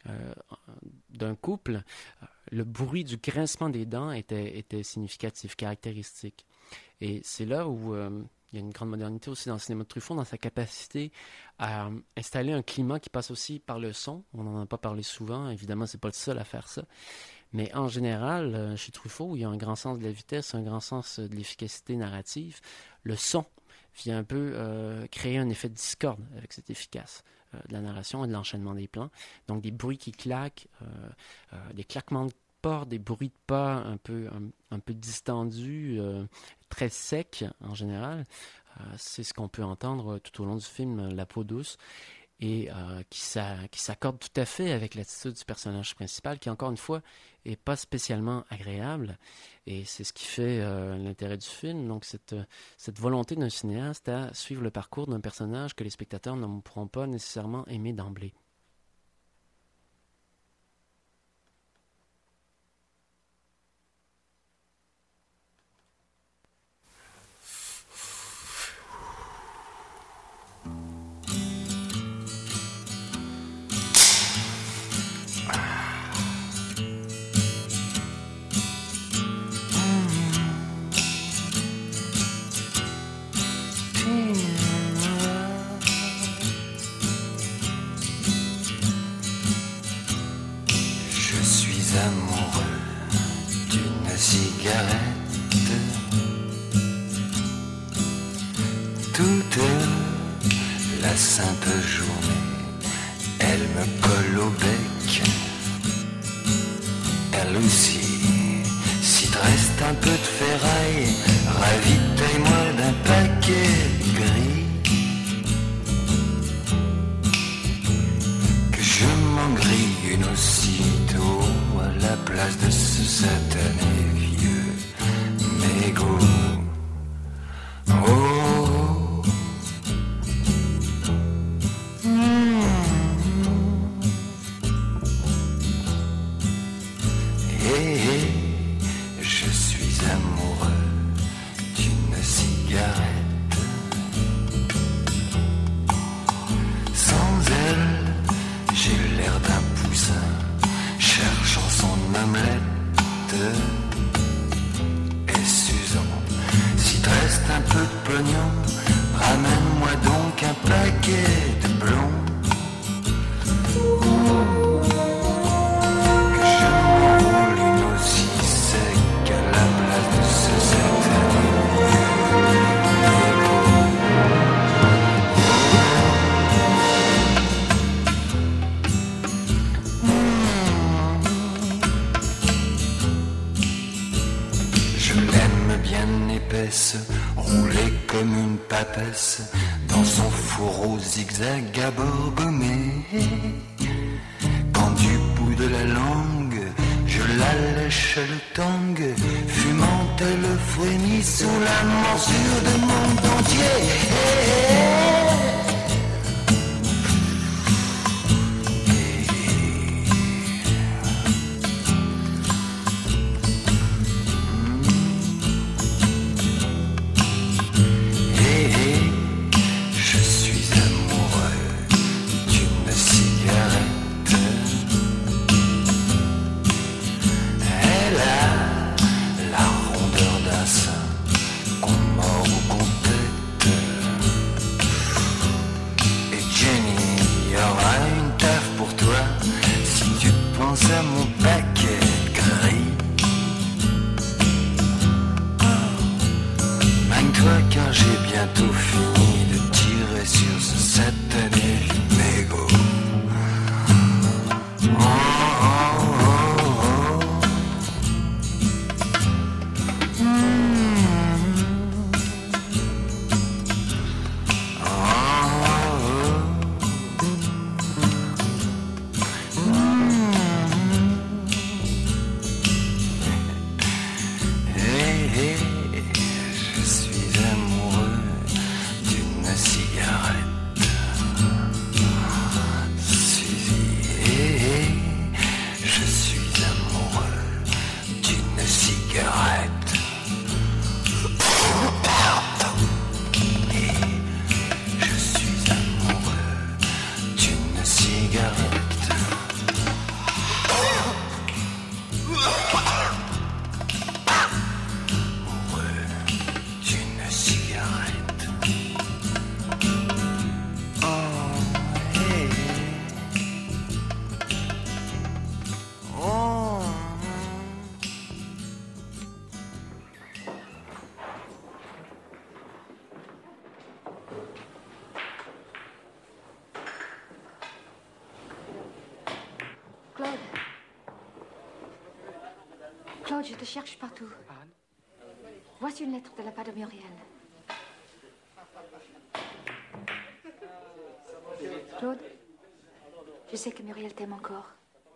d'un couple, le bruit du grincement des dents était significatif, caractéristique. Et c'est là où il y a une grande modernité aussi dans le cinéma de Truffaut, dans sa capacité à installer un climat qui passe aussi par le son. On n'en a pas parlé souvent, évidemment, c'est pas le seul à faire ça. Mais en général, chez Truffaut, il y a un grand sens de la vitesse, un grand sens de l'efficacité narrative. Le son vient un peu créer un effet de discorde avec cette efficace de la narration et de l'enchaînement des plans. Donc des bruits qui claquent, des claquements de porte, des bruits de pas un peu distendus, très secs en général. C'est ce qu'on peut entendre tout au long du film La peau douce. Et qui s'accorde tout à fait avec l'attitude du personnage principal, qui encore une fois est pas spécialement agréable, et c'est ce qui fait l'intérêt du film. Donc cette volonté d'un cinéaste à suivre le parcours d'un personnage que les spectateurs ne pourront pas nécessairement aimer d'emblée. Simple journée, elle me colle au bec. Elle aussi, s'il te reste un peu de ferraille, ravitaille-moi d'un paquet gris. Que je m'en grille une aussitôt à la place de ce satané vieux mégot. poussin, cherchant son omelette. Et Susan, si te reste un peu de pognon, ramène-moi donc un paquet de blonds. Que je m'enroule une aussi sec à la place de ce satané Je l'aime bien épaisse, roulée comme une papesse, dans son fourreau zigzag à bord gommé. Quand du bout de la langue, je la lèche le tang, fumant le frémit sous la morsure de mon dentier. Je suis amoureux d'une cigarette. Elle a la rondeur d'un sein qu'on mord ou qu'on tête. Et Jenny, il y aura une taf pour toi si tu penses à mon paquet gris. Magne-toi car j'ai bientôt fini de tirer sur ce satané mégot. Je suis amoureux d'une cigarette. Suzy, je suis amoureux d'une cigarette. Je suis amoureux d'une cigarette. D'une cigarette. Oh, hey. Oh. Claude. Claude, je te cherche partout. Voici une lettre de la part de Muriel. Claude, je sais que Muriel t'aime encore.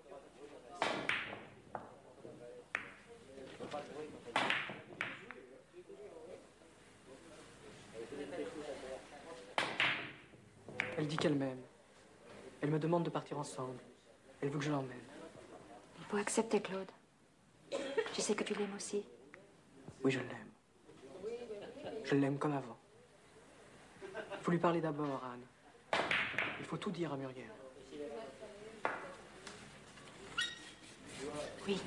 Elle dit qu'elle m'aime. Elle me demande de partir ensemble. Elle veut que je l'emmène. Il faut accepter, Claude. Je sais que tu l'aimes aussi. Oui, je l'aime. Je l'aime comme avant. Il faut lui parler d'abord, Anne. Il faut tout dire à Muriel. Oui.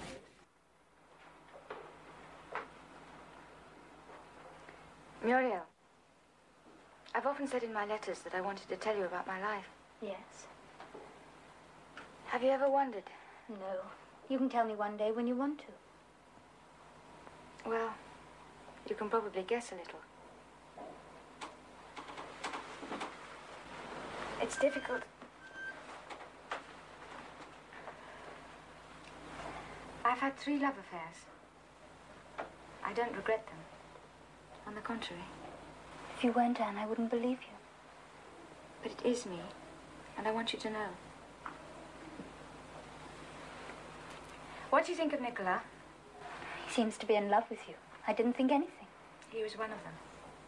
Muriel, I've often said in my letters that I wanted to tell you about my life. Yes. Have you ever wondered? No. You can tell me one day when you want to. Well, you can probably guess a little. It's difficult. I've had 3 love affairs. I don't regret them. On the contrary. If you weren't Anne, I wouldn't believe you. But it is me, and I want you to know. What do you think of Nicolas? He seems to be in love with you. I didn't think anything. He was one of them.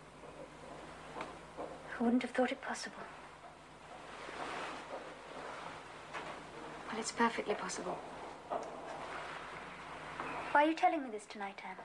Who wouldn't have thought it possible? Well, it's perfectly possible. Why are you telling me this tonight, Anne?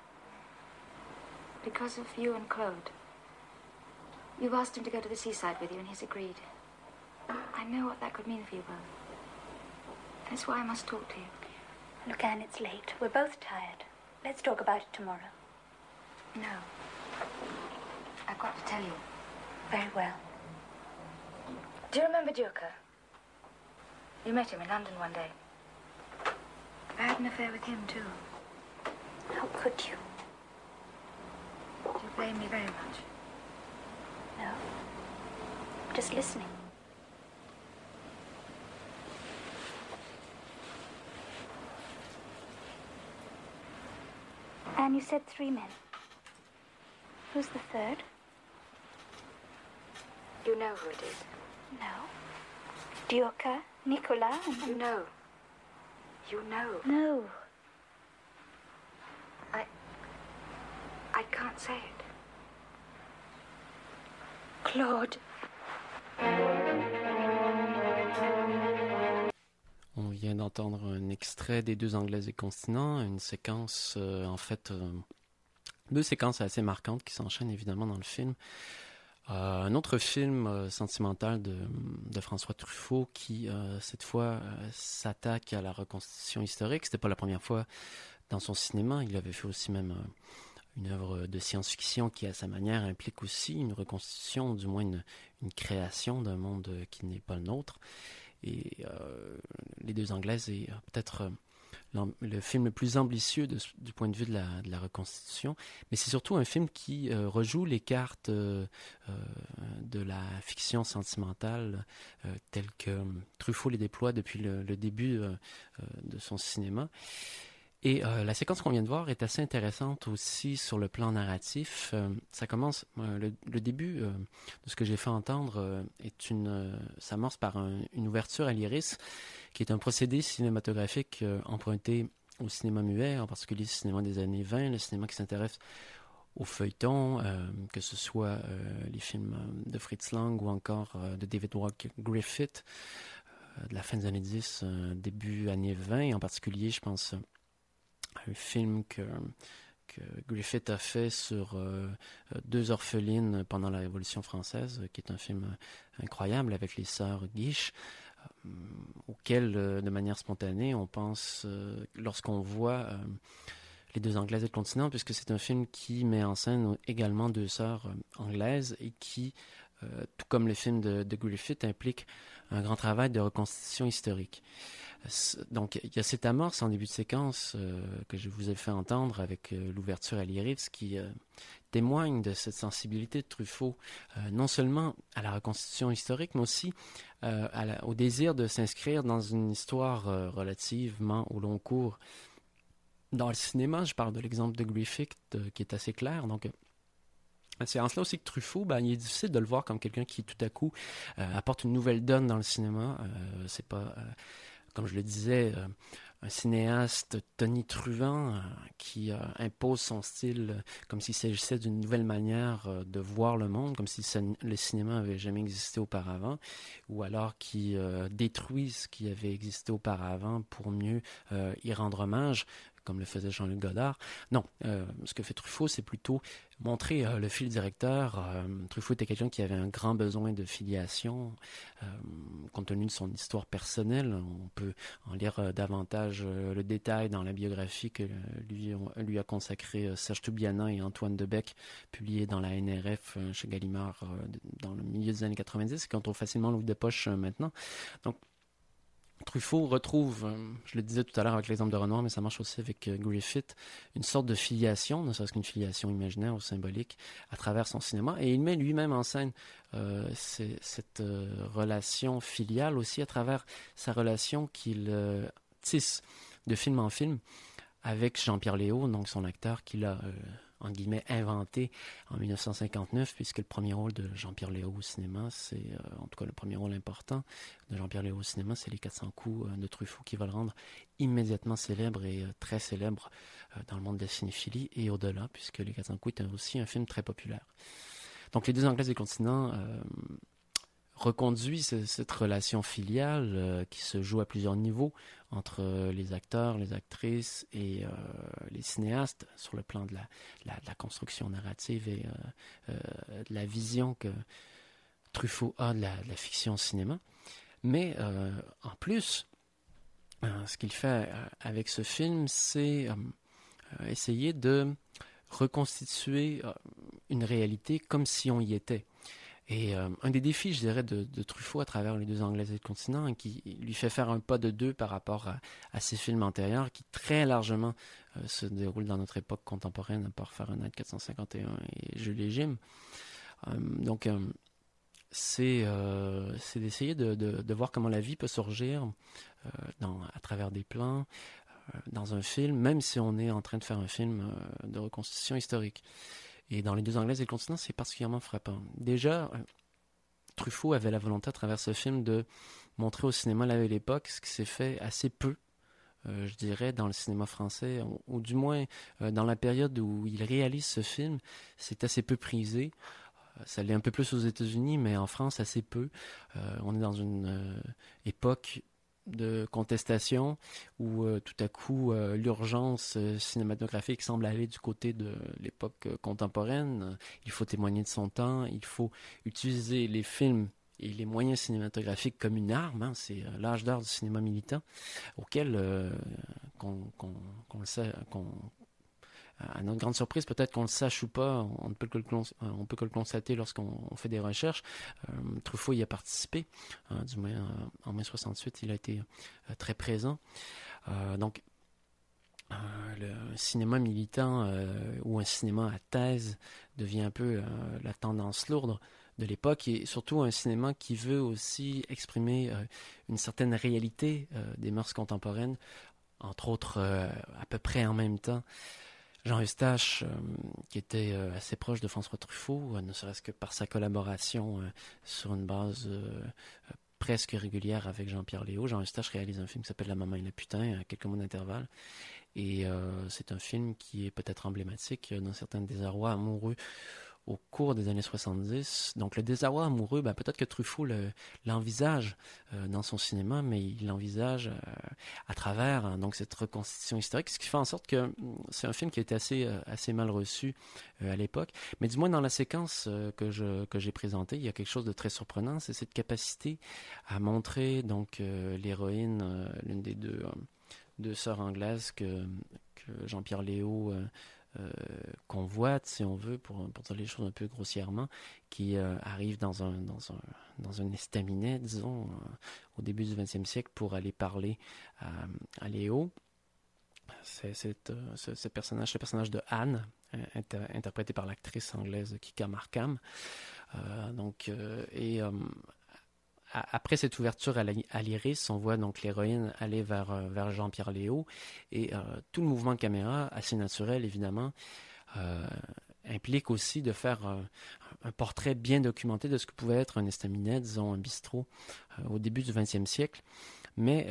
Because of you and Claude. You've asked him to go to the seaside with you, and he's agreed. I know what that could mean for you both. That's why I must talk to you. Look, Anne, it's late. We're both tired. Let's talk about it tomorrow. No. I've got to tell you. Very well. Do you remember Dürker? You met him in London one day. I had an affair with him, too. How could you? Do you blame me very much? No. I'm just listening. Anne, you said 3 men. Who's the third? You know who it is. No. Dürker, Nicolas, and... You know. You know. No. I can't say it. Claude. On vient d'entendre un extrait des Deux Anglaises et Continents, une séquence, deux séquences assez marquantes qui s'enchaînent évidemment dans le film. Un autre film sentimental de François Truffaut qui, cette fois, s'attaque à la reconstitution historique. C'était pas la première fois dans son cinéma. Il avait fait aussi même une œuvre de science-fiction qui, à sa manière, implique aussi une reconstitution, du moins une création d'un monde qui n'est pas le nôtre. Et Les Deux Anglaises est peut-être le film le plus ambitieux du point de vue de la reconstitution, mais c'est surtout un film qui rejoue les cartes de la fiction sentimentale telle que Truffaut les déploie depuis le début de son cinéma. Et la séquence qu'on vient de voir est assez intéressante aussi sur le plan narratif. Ça commence, le début de ce que j'ai fait entendre s'amorce par une ouverture à l'iris, qui est un procédé cinématographique emprunté au cinéma muet, en particulier le cinéma des années 20, le cinéma qui s'intéresse au feuilleton, que ce soit les films de Fritz Lang ou encore de David Walker Griffith, de la fin des années 10, début années 20, en particulier, je pense... un film que Griffith a fait sur deux orphelines pendant la Révolution française, qui est un film incroyable avec les sœurs Guiche, auquel, de manière spontanée, on pense lorsqu'on voit Les Deux Anglaises et le Continent, puisque c'est un film qui met en scène également deux sœurs anglaises et qui, tout comme le film de Griffith, implique un grand travail de reconstitution historique. Donc, il y a cette amorce en début de séquence que je vous ai fait entendre avec l'ouverture à l'iris qui témoigne de cette sensibilité de Truffaut, non seulement à la reconstitution historique, mais aussi au désir de s'inscrire dans une histoire relativement au long cours. Dans le cinéma, je parle de l'exemple de Griffith qui est assez clair. Donc, c'est en cela aussi que Truffaut, il est difficile de le voir comme quelqu'un qui, tout à coup, apporte une nouvelle donne dans le cinéma. C'est pas... comme je le disais, un cinéaste tonitruant qui impose son style comme s'il s'agissait d'une nouvelle manière de voir le monde, comme si le cinéma n'avait jamais existé auparavant, ou alors qui détruit ce qui avait existé auparavant pour mieux y rendre hommage, comme le faisait Jean-Luc Godard. Non, ce que fait Truffaut, c'est plutôt montrer le fil directeur. Truffaut était quelqu'un qui avait un grand besoin de filiation, compte tenu de son histoire personnelle. On peut en lire davantage le détail dans la biographie que lui a consacré Serge Toubiana et Antoine Debec, publiée dans la NRF chez Gallimard dans le milieu des années 90, qu'on trouve facilement l'ouvre de poche maintenant. Donc, Truffaut retrouve, je le disais tout à l'heure avec l'exemple de Renoir, mais ça marche aussi avec Griffith, une sorte de filiation, ne serait-ce qu'une filiation imaginaire ou symbolique, à travers son cinéma. Et il met lui-même en scène cette relation filiale aussi à travers sa relation qu'il tisse de film en film avec Jean-Pierre Léaud, donc son acteur qu'il a, en guillemets, inventé en 1959, puisque le premier rôle de Jean-Pierre Léaud au cinéma, c'est, en tout cas le premier rôle important de Jean-Pierre Léaud au cinéma, c'est Les 400 coups de Truffaut, qui va le rendre immédiatement célèbre et très célèbre dans le monde de la cinéphilie et au-delà, puisque Les 400 coups est aussi un film très populaire. Donc Les Deux Anglaises du continent reconduit cette relation filiale qui se joue à plusieurs niveaux entre les acteurs, les actrices et les cinéastes sur le plan de la construction narrative et de la vision que Truffaut a de la fiction au cinéma. Mais en plus, ce qu'il fait avec ce film, c'est essayer de reconstituer une réalité comme si on y était. Et un des défis, je dirais, de Truffaut à travers Les Deux Anglaises et le continent, qui lui fait faire un pas de deux par rapport à ses films antérieurs, qui très largement se déroulent dans notre époque contemporaine, à part Fahrenheit 451 et Jules et Jim. Donc, c'est d'essayer de voir comment la vie peut surgir à travers des plans, dans un film, même si on est en train de faire un film de reconstitution historique. Et dans Les Deux Anglaises et le continent, c'est particulièrement frappant. Déjà, Truffaut avait la volonté à travers ce film de montrer au cinéma La Belle Époque ce qui s'est fait assez peu, je dirais, dans le cinéma français, ou du moins dans la période où il réalise ce film, c'est assez peu prisé. Ça l'est un peu plus aux États-Unis, mais en France, assez peu. On est dans une époque de contestation où tout à coup l'urgence cinématographique semble aller du côté de l'époque contemporaine. Il faut témoigner de son temps, il faut utiliser les films et les moyens cinématographiques comme une arme. C'est l'âge d'or du cinéma militant auquel à notre grande surprise, peut-être qu'on le sache ou pas, on peut que le constater lorsqu'on fait des recherches. Truffaut y a participé, du moins en mai 68, il a été très présent. Donc, le cinéma militant ou un cinéma à thèse devient un peu la tendance lourde de l'époque, et surtout un cinéma qui veut aussi exprimer une certaine réalité des mœurs contemporaines, entre autres à peu près en même temps. Jean Eustache, qui était assez proche de François Truffaut, ne serait-ce que par sa collaboration sur une base presque régulière avec Jean-Pierre Léaud. Jean Eustache réalise un film qui s'appelle La maman et le putain, à quelques mois d'intervalle. Et c'est un film qui est peut-être emblématique d'un certain désarroi amoureux au cours des années 70. Donc le désarroi amoureux, peut-être que Truffaut l'envisage dans son cinéma, mais il l'envisage à travers donc cette reconstitution historique, ce qui fait en sorte que c'est un film qui a été assez mal reçu à l'époque. Mais du moins dans la séquence que j'ai présentée, il y a quelque chose de très surprenant, c'est cette capacité à montrer donc l'héroïne, l'une des deux sœurs anglaises que Jean-Pierre Léaud convoite, si on veut, pour dire les choses un peu grossièrement, qui arrive dans un estaminet, disons, au début du XXe siècle, pour aller parler à Léaud. C'est ce personnage de Anne, interprété par l'actrice anglaise Kika Markham. Après cette ouverture à l'iris, on voit donc l'héroïne aller vers Jean-Pierre Léaud, et tout le mouvement de caméra, assez naturel évidemment, implique aussi de faire un portrait bien documenté de ce que pouvait être un estaminet, disons un bistrot, au début du XXe siècle, mais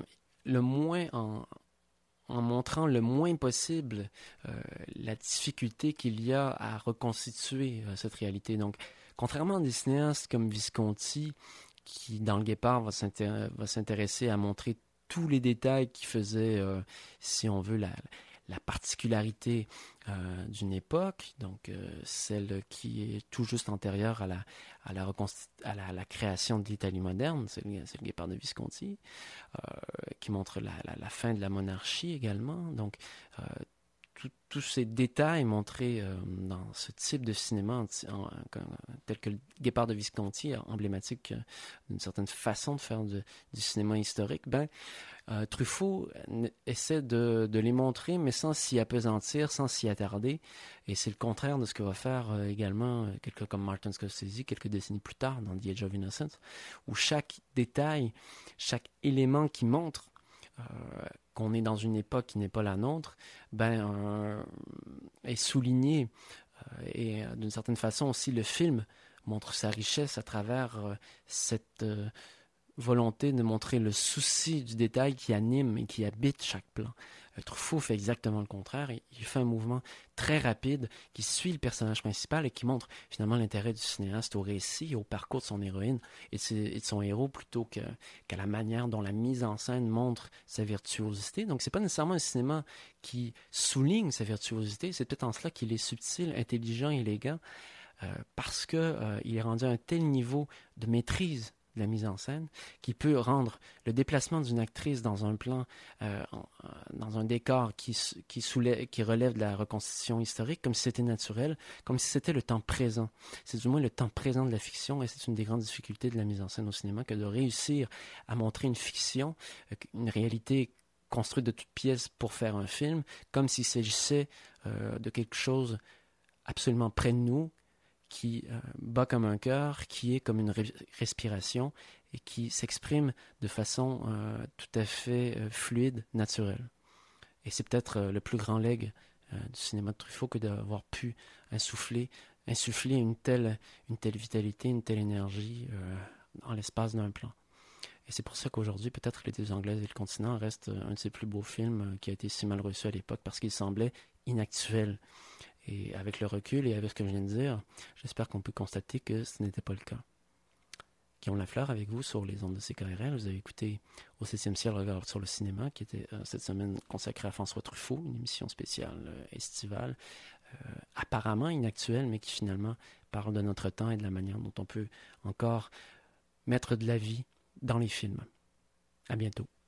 en montrant le moins possible la difficulté qu'il y a à reconstituer cette réalité. Donc, contrairement à des cinéastes comme Visconti, qui, dans Le Guépard, va s'intéresser à montrer tous les détails qui faisaient, si on veut, la particularité d'une époque, donc celle qui est tout juste antérieure à la création de l'Italie moderne, c'est le Guépard de Visconti, qui montre la fin de la monarchie également. Donc, tous ces détails montrés dans ce type de cinéma tel que le Guépard de Visconti, emblématique d'une certaine façon de faire du cinéma historique, Truffaut essaie de les montrer, mais sans s'y appesantir, sans s'y attarder. Et c'est le contraire de ce que va faire également quelqu'un comme Martin Scorsese quelques décennies plus tard dans The Age of Innocence, où chaque détail, chaque élément qui montre qu'on est dans une époque qui n'est pas la nôtre, est souligné. Et d'une certaine façon aussi, le film montre sa richesse à travers cette volonté de montrer le souci du détail qui anime et qui habite chaque plan. Truffaut fait exactement le contraire. Il fait un mouvement très rapide qui suit le personnage principal et qui montre finalement l'intérêt du cinéaste au récit et au parcours de son héroïne et de son héros, plutôt qu'à la manière dont la mise en scène montre sa virtuosité. Donc c'est pas nécessairement un cinéma qui souligne sa virtuosité, c'est peut-être en cela qu'il est subtil, intelligent, élégant, parce qu'il est rendu à un tel niveau de maîtrise de de la mise en scène, qui peut rendre le déplacement d'une actrice dans un plan, dans un décor qui relève de la reconstitution historique, comme si c'était naturel, comme si c'était le temps présent. C'est du moins le temps présent de la fiction, et c'est une des grandes difficultés de la mise en scène au cinéma, que de réussir à montrer une fiction, une réalité construite de toutes pièces pour faire un film, comme s'il s'agissait de quelque chose absolument près de nous, qui bat comme un cœur, qui est comme une respiration et qui s'exprime de façon tout à fait fluide, naturelle. Et c'est peut-être le plus grand legs du cinéma de Truffaut que d'avoir pu insuffler une telle vitalité, une telle énergie en l'espace d'un plan. Et c'est pour ça qu'aujourd'hui, peut-être Les Deux Anglaises et le continent reste un de ses plus beaux films qui a été si mal reçu à l'époque parce qu'il semblait inactuel. Et avec le recul et avec ce que je viens de dire, j'espère qu'on peut constater que ce n'était pas le cas. Guillaume Lafleur avec vous sur les ondes de CKRL. Vous avez écouté Au 7e ciel, regard sur le cinéma, qui était cette semaine consacrée à François Truffaut, une émission spéciale estivale, apparemment inactuelle, mais qui finalement parle de notre temps et de la manière dont on peut encore mettre de la vie dans les films. À bientôt.